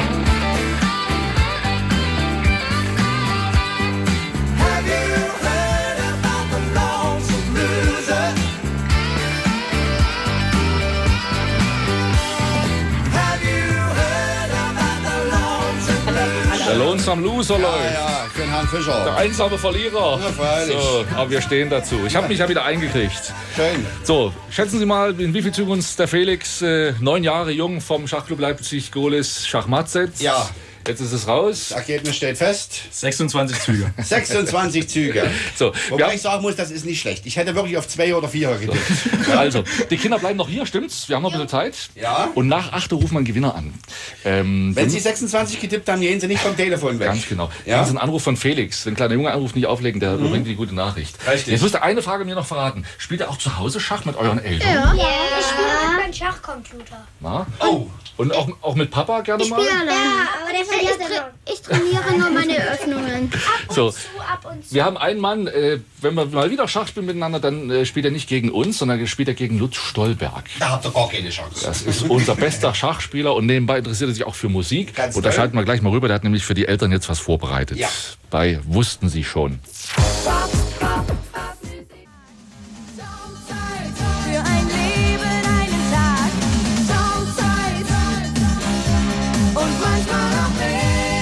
Have you heard about the lonesome loser? Have you heard about the lonesome loser? Der Lonesome Loser läuft. Ja, für den Herrn Fischer. Der einsame Verlierer. Ja, freilich. So, aber wir stehen dazu. Ich habe mich ja wieder eingekriegt. Schön. So, schätzen Sie mal, in wie viel Zügen uns der Felix, äh, neun Jahre jung, vom Schachclub Leipzig-Gohlis Schachmatt setzt? Ja. Jetzt ist es raus. Das Ergebnis steht fest. sechsundzwanzig Züge. sechsundzwanzig Züge. So, Wobei wir ich sagen muss, das ist nicht schlecht. Ich hätte wirklich auf zwei oder vier getippt. Also, die Kinder bleiben noch hier, stimmt's? Wir haben noch ein bisschen Zeit. Ja. Und nach acht Uhr rufen wir einen Gewinner an. Ähm, Wenn wir- Sie sechsundzwanzig getippt haben, gehen Sie nicht vom Telefon weg. Ganz genau. Ja? Das ist ein Anruf von Felix. Wenn ein kleiner Junge anruft, nicht auflegen, der bringt die gute Nachricht. Richtig. Jetzt müsst ihr eine Frage mir noch verraten. Spielt ihr auch zu Hause Schach mit euren Eltern? Ja, ich spiele mit meinem Schachcomputer. Na? Oh. Und auch, auch mit Papa gerne mal? Ja, aber der verliert immer. Ich trainiere nur meine Öffnungen. Ab und So. zu, ab und zu. Wir haben einen Mann, äh, wenn wir mal wieder Schach spielen miteinander, dann äh, spielt er nicht gegen uns, sondern spielt er gegen Lutz Stolberg. Da habt ihr gar keine Chance. Das ist unser bester Schachspieler und nebenbei interessiert er sich auch für Musik. Ganz und da toll. schalten wir gleich mal rüber, der hat nämlich für die Eltern jetzt was vorbereitet. Ja. Bei Wussten Sie schon. Für ein Leben, einen Tag, Traumzeit und manchmal noch mehr.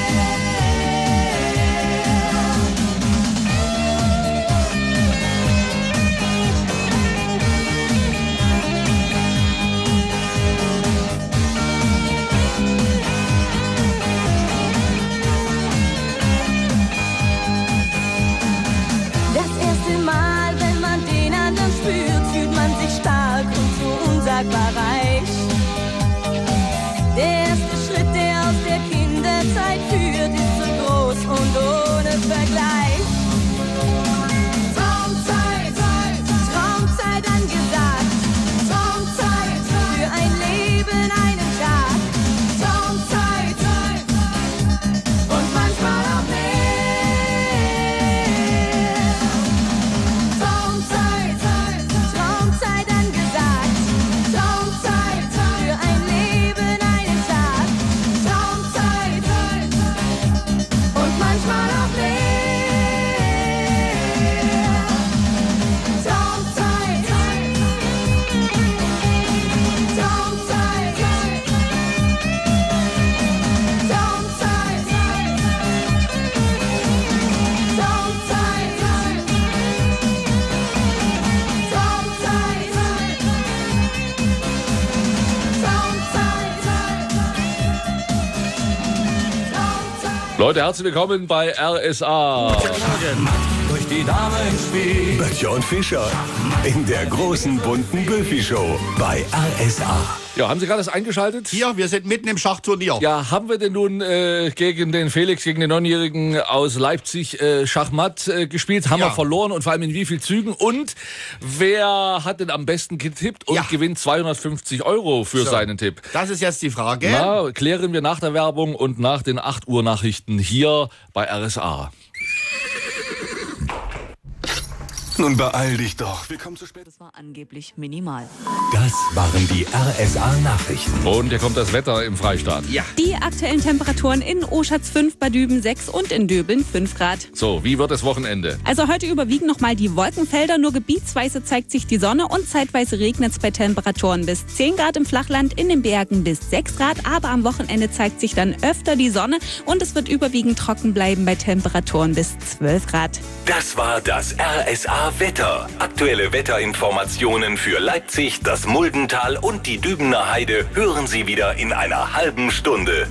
Das erste Mal, wenn man den anderen spürt, fühlt man sich stark und so unsagbar reich. Der erste Schritt, der aus der Kinderzeit führt, ist so groß und ohne Vergleich. Traumzeit, Traumzeit angesagt. Traumzeit für ein Leben, einen Tag. Traumzeit und manchmal auch mehr. Traumzeit, Traumzeit angesagt. Traumzeit für ein Leben, einen Tag. Traumzeit und manchmal auch mehr. Leute, herzlich willkommen bei R S A. Durch die Dame ins Spiel. Böttcher Fischer in der großen bunten Böfi-Show bei R S A. Ja, haben Sie gerade das eingeschaltet? Hier, wir sind mitten im Schachturnier. Ja, haben wir denn nun äh, gegen den Felix, gegen den Neunjährigen aus Leipzig äh, Schachmatt äh, gespielt? Haben Ja. wir verloren und vor allem in wie vielen Zügen? Und wer hat denn am besten getippt und Ja. gewinnt zweihundertfünfzig Euro für So. seinen Tipp? Das ist jetzt die Frage. Na, klären wir nach der Werbung und nach den acht Uhr Nachrichten hier bei R S A. Nun beeil dich doch. Wir kommen zu spät. Das war angeblich minimal. Das waren die R S A-Nachrichten. Und hier kommt das Wetter im Freistaat. Ja. Die aktuellen Temperaturen in Oschatz fünf, Bad Düben sechs und in Döbeln fünf Grad. So, wie wird das Wochenende? Also heute überwiegen nochmal die Wolkenfelder, nur gebietsweise zeigt sich die Sonne und zeitweise regnet es bei Temperaturen bis zehn Grad im Flachland, in den Bergen bis sechs Grad, aber am Wochenende zeigt sich dann öfter die Sonne und es wird überwiegend trocken bleiben bei Temperaturen bis zwölf Grad. Das war das R S A-Wetter. Aktuelle Wetterinformationen für Leipzig, das Muldental und die Dübener Heide hören Sie wieder in einer halben Stunde.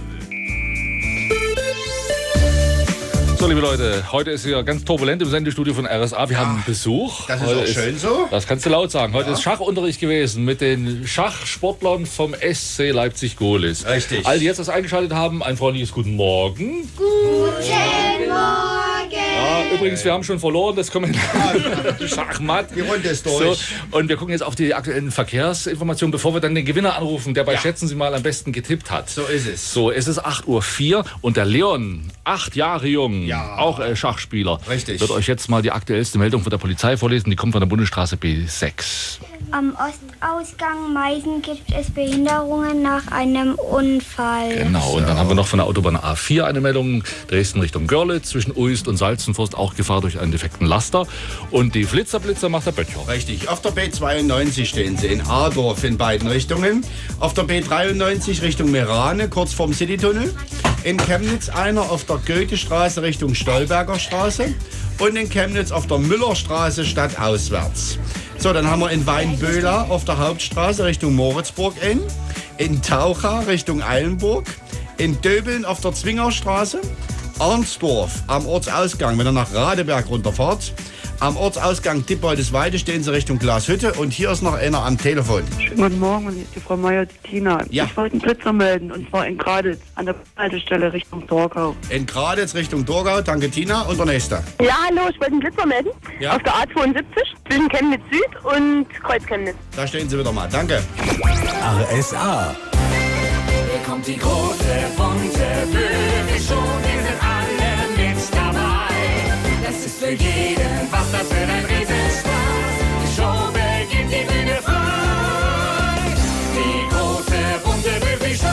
So, liebe Leute, heute ist hier ganz turbulent im Sendestudio von R S A. Wir haben Besuch. Das ist Heute auch schön so. Das kannst du laut sagen. Heute ist Schachunterricht gewesen mit den Schachsportlern vom S C Leipzig-Gohlis. Richtig. All die jetzt das eingeschaltet haben, ein freundliches Guten Morgen. Guten Morgen. Ja, übrigens, wir haben schon verloren, das kommen wir Schachmatt. Die Runde ist durch. So, und wir gucken jetzt auf die aktuellen Verkehrsinformationen, bevor wir dann den Gewinner anrufen, der bei Ja. Schätzen Sie mal am besten getippt hat. So ist es. So, es ist acht Uhr vier und der Leon, acht Jahre jung, Ja. auch äh, Schachspieler, Richtig. wird euch jetzt mal die aktuellste Meldung von der Polizei vorlesen. Die kommt von der Bundesstraße B sechs. Am Ostausgang Meißen gibt es Behinderungen nach einem Unfall. Genau, und dann haben wir noch von der Autobahn A vier eine Meldung. Dresden Richtung Görlitz, zwischen Uist und Salzenforst auch Gefahr durch einen defekten Laster. Und die Flitzerblitzer macht der Böttcher. Richtig. Auf der B zweiundneunzig stehen sie in Adorf in beiden Richtungen. Auf der B dreiundneunzig Richtung Merane, kurz vorm Citytunnel. In Chemnitz einer auf der Goethestraße Richtung Stolberger Straße. Und in Chemnitz auf der Müllerstraße stadtauswärts. So, dann haben wir in Weinböhla auf der Hauptstraße Richtung Moritzburg in. In Taucha Richtung Eilenburg. In Döbeln auf der Zwingerstraße. Arnsdorf am Ortsausgang, wenn ihr nach Radeberg runterfahrt. Am Ortsausgang Dippoldesweide stehen sie Richtung Glashütte und hier ist noch einer am Telefon. Schönen guten Morgen, hier ist die Frau Meier, die Tina. Ja. Ich wollte einen Blitzer melden und zwar in Graditz an der Haltestelle Richtung Torgau. In Graditz Richtung Torgau, danke Tina. Und der nächste. Ja, hallo, ich wollte einen Blitzer melden. Ja. Auf der A zweiundsiebzig zwischen Chemnitz Süd und Kreuz Chemnitz. Da stehen sie wieder mal, danke. R S A. Hier kommt die große, bunte Böfi-Show. Wir sind alle mit dabei. Das ist für jeden was, das wird ein Riesenspaß. Die Show beginnt, die Bühne frei. Die große, bunte Böfi-Show.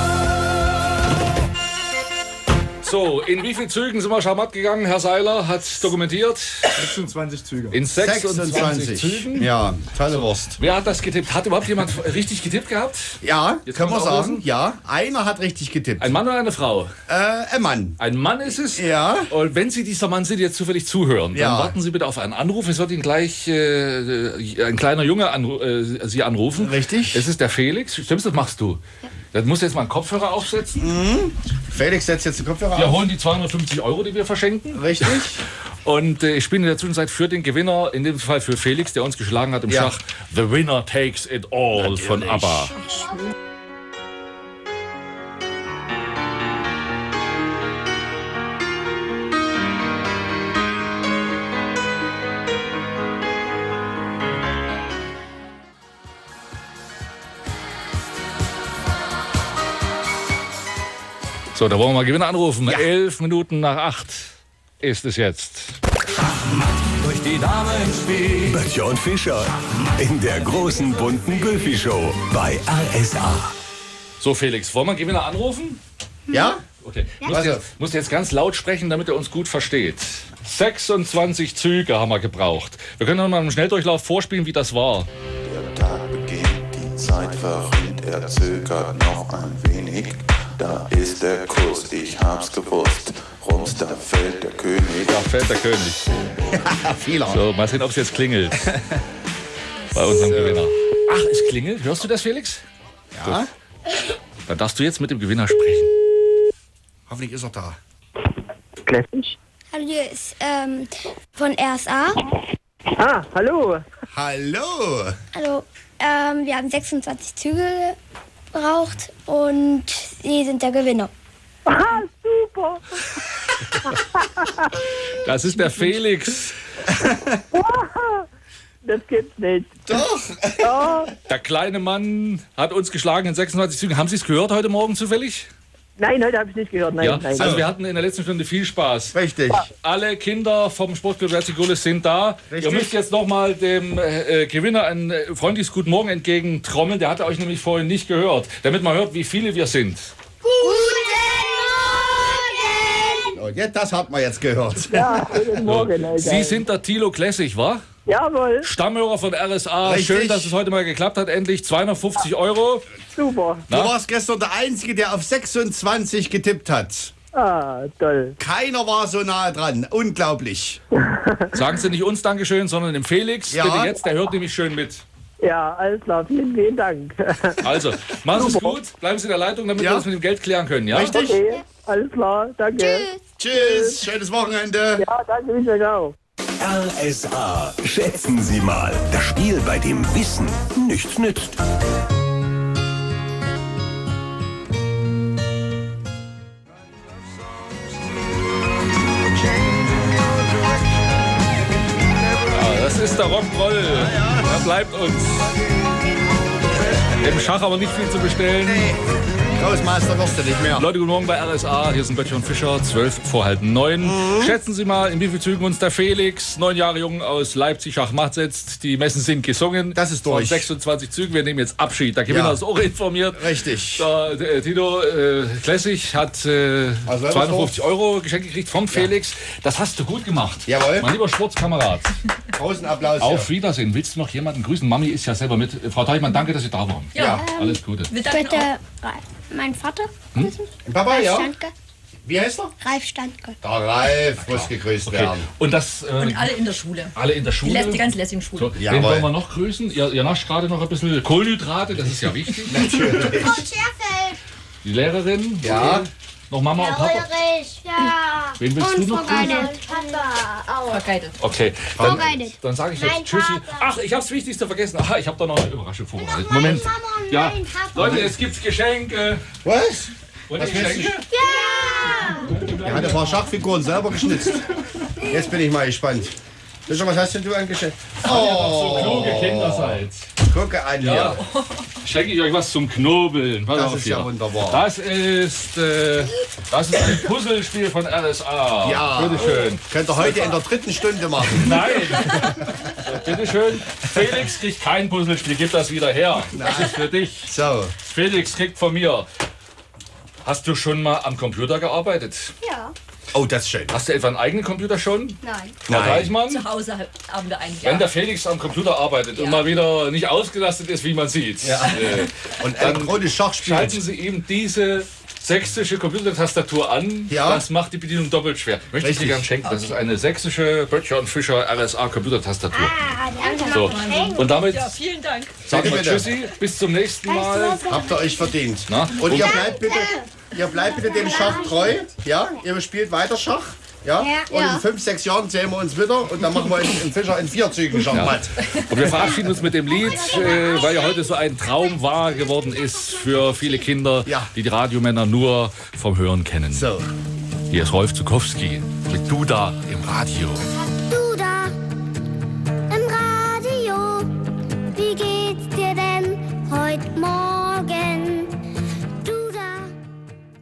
So, in wie vielen Zügen sind wir Schachmatt gegangen? Herr Seiler hat dokumentiert. sechsundzwanzig Züge. In sechsundzwanzig Zügen. Ja, tolle Wurst. Wer hat das getippt? Hat überhaupt jemand richtig getippt gehabt? Ja, Jetzt können wir kann man sagen. auflösen? Ja, einer hat richtig getippt. Ein Mann oder eine Frau? Äh, ein Mann. Ein Mann ist es? Ja. Und wenn Sie dieser Mann sind, jetzt zufällig zuhören, dann Ja. warten Sie bitte auf einen Anruf. Es wird Ihnen gleich äh, ein kleiner Junge anru äh, Sie anrufen. Richtig. Es ist der Felix. Stimmt's, das machst du. Dann musst du jetzt mal einen Kopfhörer aufsetzen. Mhm. Felix setzt jetzt den Kopfhörer Wir auf. holen die zweihundertfünfzig Euro, die wir verschenken. Richtig. Und äh, ich spiele in der Zwischenzeit für den Gewinner, in dem Fall für Felix, der uns geschlagen hat im Ja. Schach. The Winner Takes It All Natürlich. von ABBA. So, da wollen wir mal Gewinner anrufen. Ja. Elf Minuten nach acht ist es jetzt. Durch die Dame ins Spiel. Böttcher und Fischer in der großen bunten Böfi-Show bei R S A. So, Felix, wollen wir einen Gewinner anrufen? Ja? Okay. Ja. Musst, Also. jetzt, musst jetzt ganz laut sprechen, damit er uns gut versteht. sechsundzwanzig Züge haben wir gebraucht. Wir können noch mal im Schnelldurchlauf vorspielen, wie das war. Der Tag beginnt, die Zeit verrinnt, er zögert noch ein wenig. Da ist der Kuss, ich hab's gewusst. Rums, da fällt der König. Da fällt der König. Fehler. So, mal sehen, ob es jetzt klingelt. Bei unserem Gewinner. Ach, es klingelt. Hörst du das, Felix? Ja. Dann darfst du jetzt mit dem Gewinner sprechen. Hoffentlich ist er da. Classic. Hallo, hier ist ähm, von R S A. Ah, hallo. Hallo. Hallo, ähm, wir haben sechsundzwanzig Züge gebraucht und Sie sind der Gewinner. Ah, super. Das ist der Felix. Das gibt's nicht. Doch. Ja. Der kleine Mann hat uns geschlagen in sechsundzwanzig Zügen. Haben Sie es gehört heute Morgen zufällig? Nein, heute habe ich nicht gehört. Nein, Ja, nein. also wir hatten in der letzten Stunde viel Spaß. Richtig. Alle Kinder vom Sportclub Vertigoles sind da. Richtig. Ihr müsst jetzt nochmal dem äh, Gewinner ein äh, freundliches Guten Morgen entgegen trommeln. Der hatte euch nämlich vorhin nicht gehört, damit man hört, wie viele wir sind. Und Oh, jetzt, das hat man jetzt gehört. Ja, guten Morgen, Alter. Sie sind der Thilo Classic, wa? Jawohl. Stammhörer von R S A. Richtig. Schön, dass es heute mal geklappt hat. Endlich zweihundertfünfzig Euro. Super. Du warst gestern der Einzige, der auf sechsundzwanzig getippt hat. Ah, toll. Keiner war so nahe dran. Unglaublich. Sagen Sie nicht uns Dankeschön, sondern dem Felix. Ja. Bitte jetzt, der hört nämlich schön mit. Ja, alles klar. Vielen, vielen Dank. Also, machen Sie es gut. Bleiben Sie in der Leitung, damit Ja. wir das mit dem Geld klären können. Ja? Richtig? Okay, alles klar. Danke. Tschüss. Schönes Wochenende. Ja, danke, ich euch auch. R S A. Schätzen Sie mal. Das Spiel, bei dem Wissen nichts nützt. Ja, das ist der Rock'n'Roll. Er bleibt uns. Im Schach aber nicht viel zu bestellen. Großmeister wirst du nicht mehr. Leute, guten Morgen bei R S A. Hier sind Böttcher und Fischer, zwölf vor halb neun. Mhm. Schätzen Sie mal, in wie vielen Zügen uns der Felix, neun Jahre jung aus Leipzig, Schachmatt setzt. Die Messen sind gesungen. Das ist durch. Von sechsundzwanzig Zügen. Wir nehmen jetzt Abschied. Der Gewinner Ja. ist auch informiert. Richtig. Der, der Tino äh, Classic hat äh, Also, zweihundertfünfzig Euro geschenkt gekriegt vom Felix. Das hast du gut gemacht. Jawohl. Mein lieber Sportskamerad. Großen Applaus. Auf hier. Wiedersehen. Willst du noch jemanden grüßen? Mami ist ja selber mit. Frau Teichmann, danke, dass Sie da waren. Ja. Alles Gute. Wir danken Bitte auch. Ra- mein Vater. Hm? Papa, Ralf ja? Standke. Wie heißt er? Ralf Standke. Der Ralf muss gegrüßt Okay. werden. Und das äh, Und alle in der Schule. alle in der Die, Schule. lässt, die ganze Lessing-Schule. So, Jawohl. wen wollen wir noch grüßen? Ihr, ihr nascht gerade noch ein bisschen Kohlenhydrate, das ist ja wichtig. Natürlich. Frau Scherfeld. Die Lehrerin. Ja. Okay. Noch Mama und Papa. Ulrich. Ja. Wen willst Und du noch Frau grüßen? Geidelt. Papa auch. Vergeitet. Okay, Frau dann, Geidelt. dann sage ich jetzt Mein Tschüssi. Vater. Ach, ich habe das Wichtigste vergessen. Aha, ich habe da noch eine Überraschung vorbereitet. Meine Moment. Mama und Ja, mein Papa. Leute, es gibt Geschenke. Was? Und Was die willst du? Geschenke? Ja. Er hat ein paar Schachfiguren selber geschnitzt. Jetzt bin ich mal gespannt. Fischer, was hast denn du angeschenkt? Weil ihr doch so kluge Kinder seid. Gucke an Ja. hier. Schenke ich euch was zum Knobeln. Pass Das auf ist hier. ja wunderbar. Das ist, äh, das ist ein Puzzlespiel von R S A. Ja. Bitteschön. Könnt ihr heute in der dritten Stunde machen. Nein. So, bitteschön. Felix kriegt kein Puzzlespiel. Gib das wieder her. Das ist für dich. So. Felix kriegt von mir. Hast du schon mal am Computer gearbeitet? Ja. Oh, das ist schön. Hast du etwa einen eigenen Computer schon? Nein. Frau Deichmann? Zu Hause haben wir einen. Wenn Ja. der Felix am Computer arbeitet Ja. und mal wieder nicht ausgelastet ist, wie man sieht, Ja. äh, Und dann elektronisch Schach schalten spielt. Sie ihm diese sächsische Computertastatur an. Ja. Das macht die Bedienung doppelt schwer. Möchte ich dir Richtig. gern schenken. Das ist eine sächsische Böttcher und Fischer R S A Computertastatur. Ah, danke. So. Und damit Ja, vielen Dank. sagen wir Bitte, bitte. Tschüssi, bis zum nächsten Mal. Habt ihr euch verdient. Na? Und ihr bleibt bitte, ihr bleibt bitte dem Schach treu. Ja? Ihr spielt weiter Schach. Ja? Und Ja. in fünf, sechs Jahren sehen wir uns wieder und dann machen wir einen Fischer in vier Zügen Schachmatt. Und wir verabschieden uns mit dem Lied, äh, weil ja heute so ein Traum wahr geworden ist für viele Kinder, Ja. die die Radiomänner nur vom Hören kennen. So. Hier ist Rolf Zukowski mit Du da im Radio.